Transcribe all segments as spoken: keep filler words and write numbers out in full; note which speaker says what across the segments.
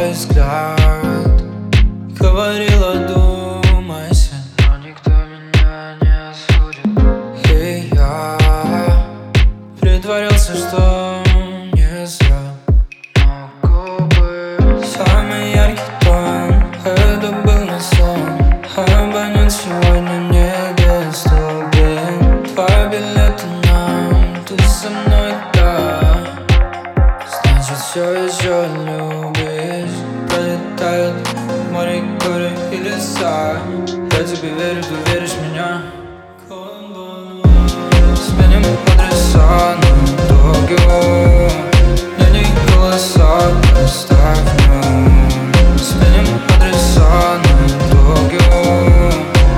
Speaker 1: твой взгляд. Говорила, думайся,
Speaker 2: но никто меня не осудит.
Speaker 1: и я притворился, что не зря.
Speaker 2: Но губы
Speaker 1: Самый яркий тон, это был не сон. Абонент сегодня недоступен. Два билета нам, ты со мной, да. Значит, все еще любишь. Пролетают море, горы и леса. Я тебе верю, ты веришь в меня. Сменим адреса на Токио. Мне не голоса, оставь мне. Сменим адреса на Токио.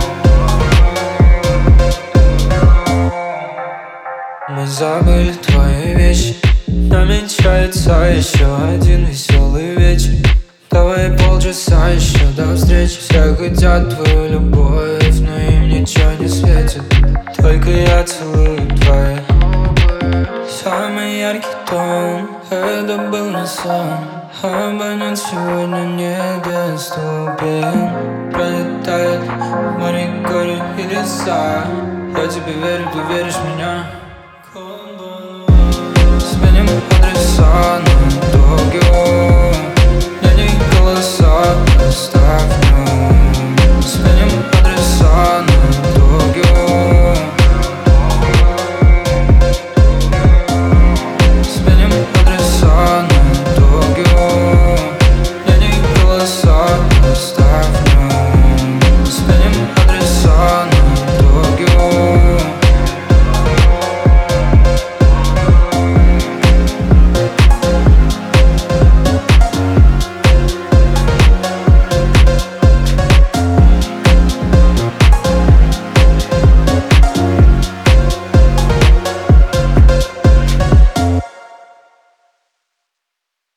Speaker 1: Мы забыли твои вещи. Намечается еще один веселый вечер. Давай полчаса еще до встречи. Все хотят твою любовь, но им ничего не светит. Только я целую твои губы. Самый яркий тон, это был не сон. Абонент сегодня недоступен. Пролетает море, горы и леса. Я тебе верю, ты веришь в меня. Сменим адреса на Токио.